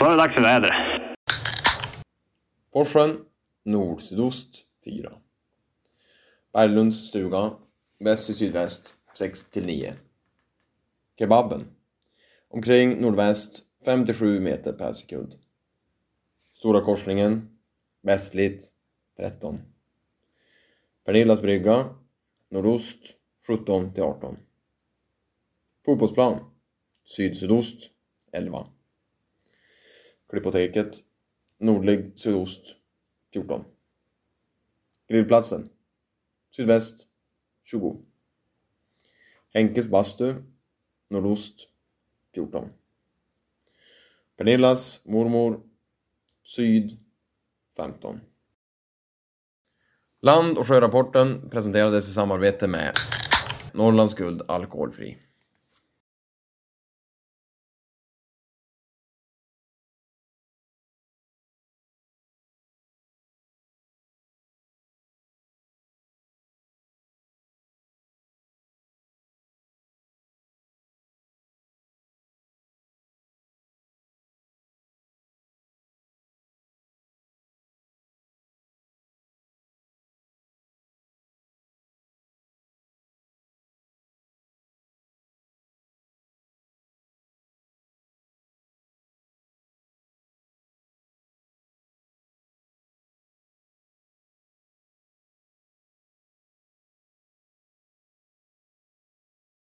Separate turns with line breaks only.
Då är det dags för väder.
Forsjön, nord-sydost 4. Berglunds stuga, väst till sydväst 6-9. Kebaben, omkring nordväst 5-7 meter per sekund. Stora korsningen, västligt 13. Pernillas brygga, nordost 17-18. Fotbollsplan, syd-sydost 11. Klippoteket, nordlig sydost 14. Grillplatsen, sydväst 20. Henkes bastu, nordost 14. Pernillas mormor, syd 15. Land- och sjörapporten presenterades i samarbete med Norrlands Guld alkoholfri.